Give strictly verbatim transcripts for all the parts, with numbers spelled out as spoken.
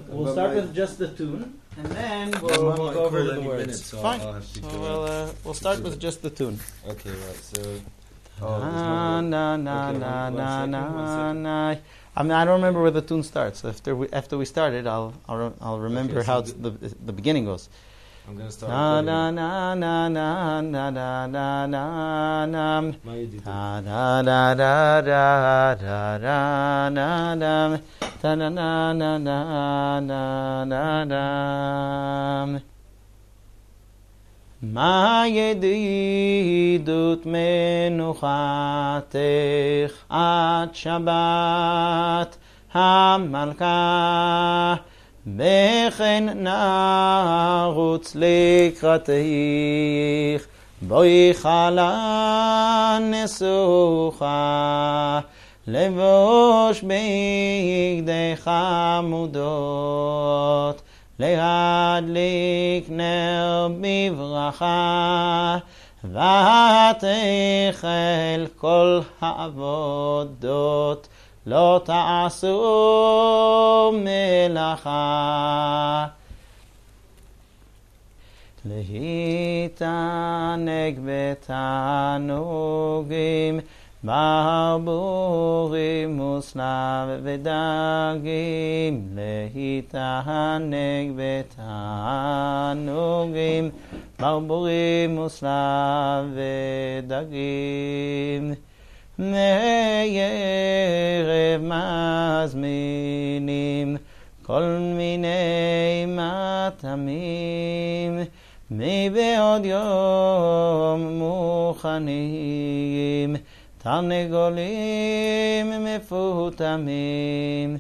we'll But start my- with just the tune, and then My we'll, mom we'll might go over call the any words. minute, so Fine. I'll have to So go we'll uh, we'll start do with that. just the tune. Okay, right. So. Na Oh, there's no. na na Okay, na one- one na second, na one second. na. I mean, I don't remember where the tune starts. After we after we started, I'll I'll, re- I'll remember Okay, so how it's the the beginning goes. I'm gonna start. Na recording. na na na na na na na na. My editor. Da da da da da da da da da da na na na na na na da. מה ידידות מנוחתך עד שבת המלכה, וכן נרוץ לקראתך, בואי חלה נסוכה, לבוש בגדי חמודות, להדליק נר בברכה, ותחל כל העבודות, לא תעשו מלאכה. להתענג בתענוגים, ברבורים ושנב ודגים, להתענג בתענוגים, ברבורים ושנב ודגים. מערב מזמינים כל מיני מטעמים, מבעוד יום מוכנים תרנגולים מפותמים,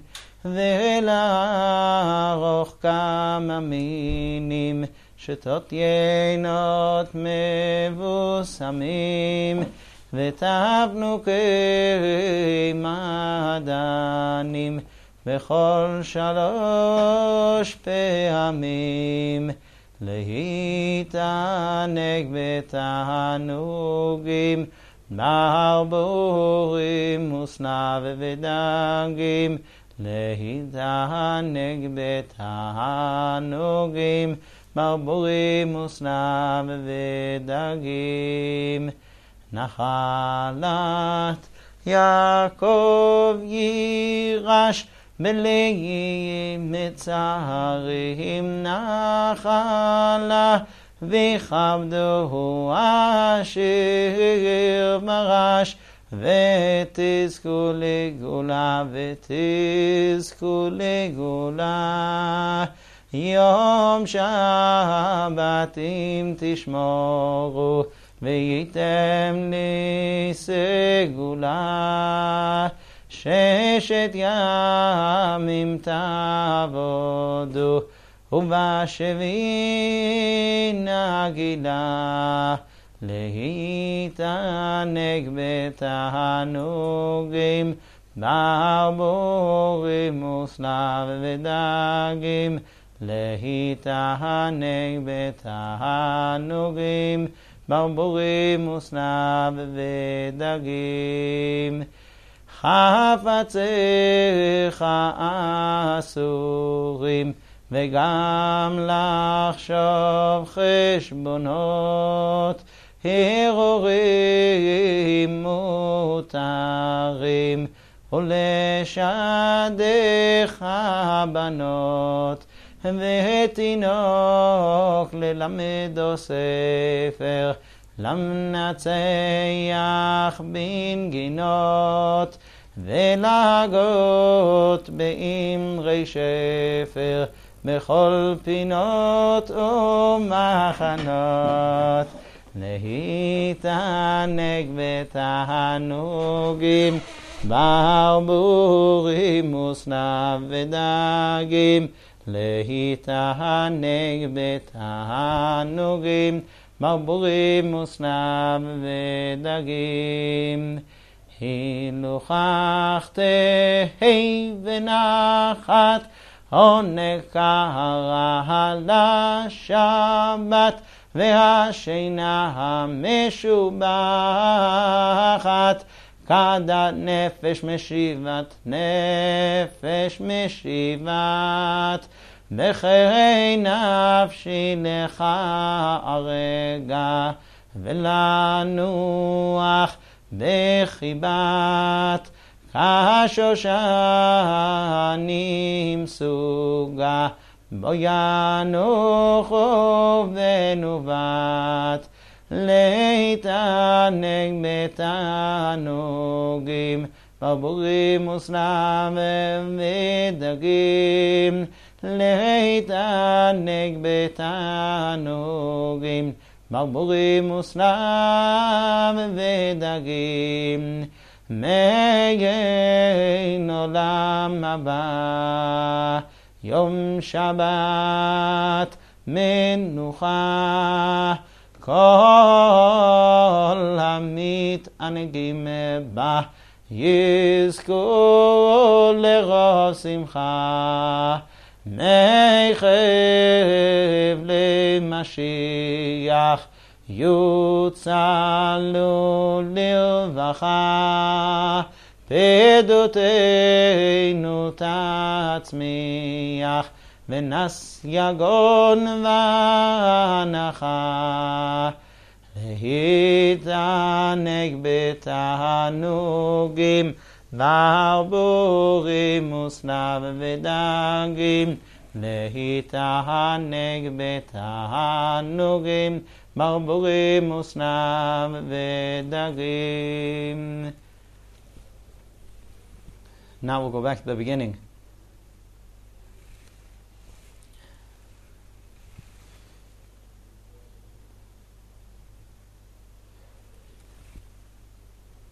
ולערוך כמה מינים שתות יינות מבוסמים, ותבנוקי מעדנים בכל שלוש פעמים. להתענג בתענוגים, ברבורים ושנב ודגים, להתענג בתענוגים, ברבורים ושנב ודגים. נחלת יעקב יירש, בלי מצרים נחלה, וכבדו אשר מרש, ותזכו לגאולה, ותזכו לגאולה. יום שבת אם תשמורו, וייתם לי סגולה, ששת ימים תעבודו, ובשביעי נגילה. להתענג בתענוגים, ברבורים ושנב ודגים, להתענג בתענוגים, ברבורים ושנב ודגים. חפציך אסורים, וגם לחשוב חשבונות, הרהורים מותרים, ולשדך הבנות, ותינוק ללמדו ספר, למנצח בנגינות, ולהגות באמרי שפר, בכל פינות ומחנות. להתענג בתענוגים, ברבורים ושנב ודגים, להתענג בתענוגים, ברבורים ושנב ודגים. הילוכך תהי ונחת, עונג קרא לשבת, והשינה המשובחת, כדת נפש משיבת, נפש משיבת, בחיי נפשי לך הרגע, ולנוח בחיבת, כשושנים סוגה, בו ינוחו ונובט, להתענג בתענוגים, ברבורים וסלמים ודגים, להתענג בתענוגים, ברבורים וסלם ודגים, מגן עולם הבא, יום שבת מנוחה, כל המתענגים בה יזכו לרוב שמחה, מכאב למשיח יוצלו לרווחה, פדותינו תצמיח, ונס יגון והנחה, להתענג בתענוגים, ברבורים וסלב ודגים, להתענג בתענוגים, ברבורים וסלב ודגים. Now we'll go back to the beginning.